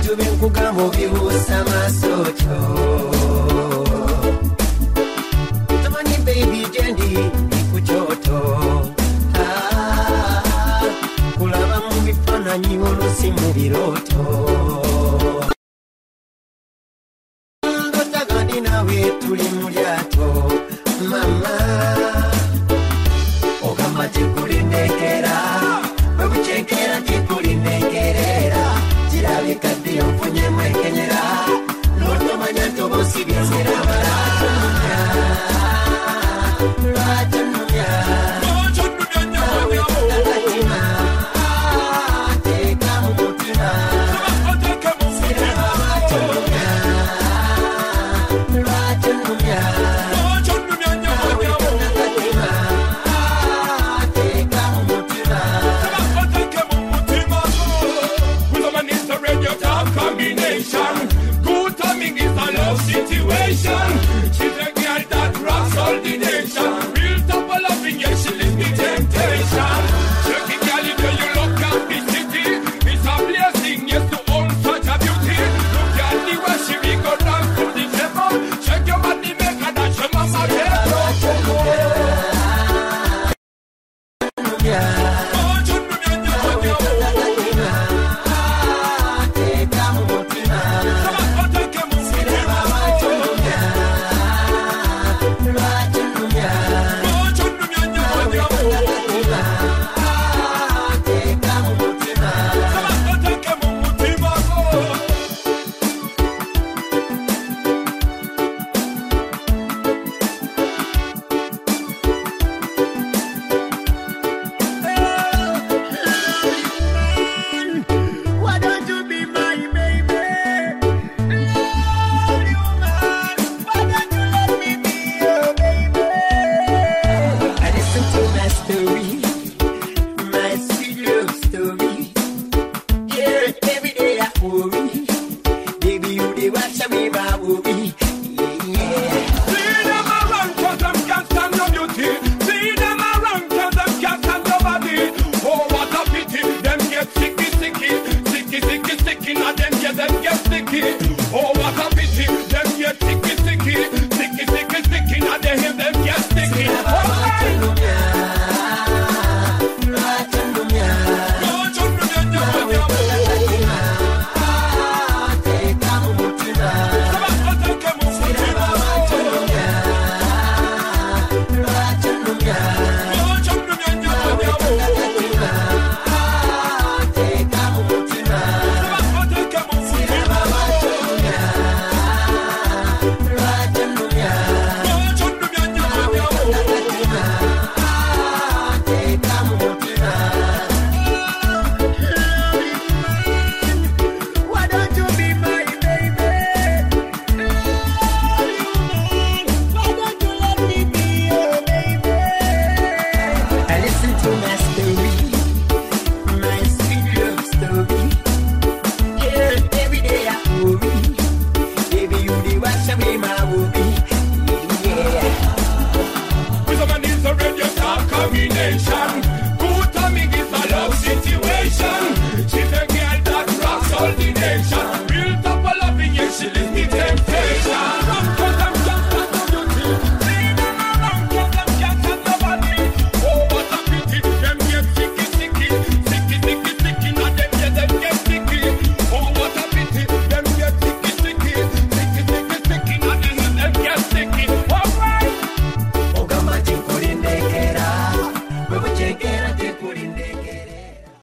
Ebintu by'enkugamba obibuusa maasocho. Tamanyi baby gyendi ku kyoto. Kulaba mu bifaananyi oluusi mu birooto. Ngotagandi nawe tuli mu lyato mama. Ogamba tekulindekera bwe bukyekera tekulindekerera. Kirabika ddi onfunyemu ekenyera n'otomanya nti oba osibye nzirabala. Lwatonumya akatima teeka mu mutima. Siraba lwatonumya lwatonumya akatima teeka mu mutima. Combination. Good timing is a love situation. She's a girl that rocks all the nation. Real top of loving, yeah, she lives the temptation. Check it, girl, if you look at the city. It's a blessing, yes, to own such a beauty. Look at the way she be go down to the table. Check your body, make her dance, your mama get combination.